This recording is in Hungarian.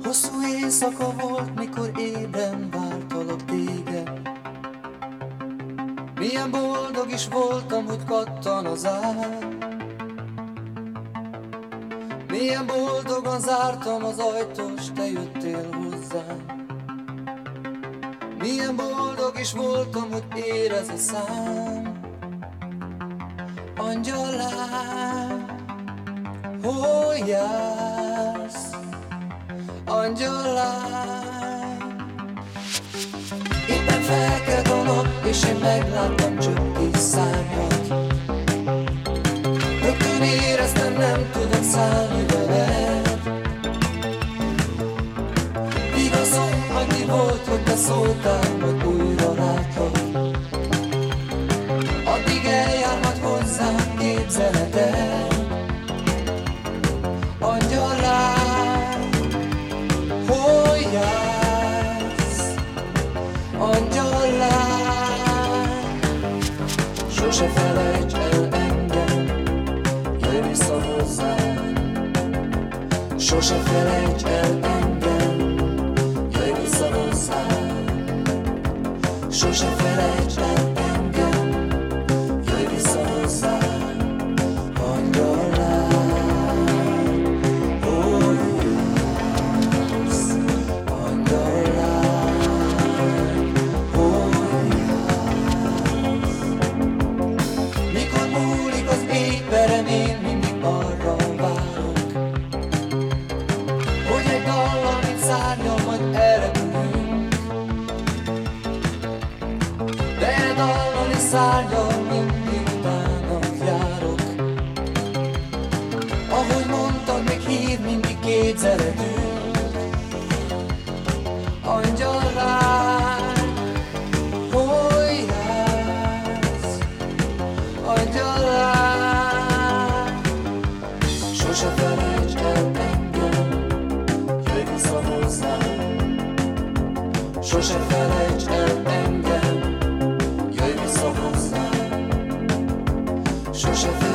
Hosszú éjszaka volt, mikor ébren vártalak téged. Milyen boldog is voltam, hogy kattan az ár. Milyen boldogan zártam az ajtót, s te jöttél hozzám. Milyen boldog is voltam, hogy érez a szám. Angyalám, hol jársz? Angyalám, éppen felkelt a nap, és én megláttam csöpkész szárnyat. Rögtön éreztem, nem tudok szállni veled. Igazom annyi volt, hogy te szóltál, hogy újra látlak. Addig eljár majd hozzám képzeleted. Angyalám, hol jársz? Angyalám, sose felejts el engem, jöjj vissza hozzám. Sose felejts el engem, jöjj vissza hozzám. Sose felejts el engem, jöjj vissza hozzám. Angyalám, hol jársz? Angyalám, hol jársz? Mikor múlik az éjperem, én mindig arra várok, hogy egy dallal, mint szárnyal, majd elrepülünk. De egy dallal és szárnyal mindig utána járok. Ahogy mondtad, még hív mindig képzeletünk. Angyalám, hol jársz? Angyalám, sose felejts el engem, jöjj vissza hozzám. Sose felejts el engem, jöjj vissza hozzám. Sose felejts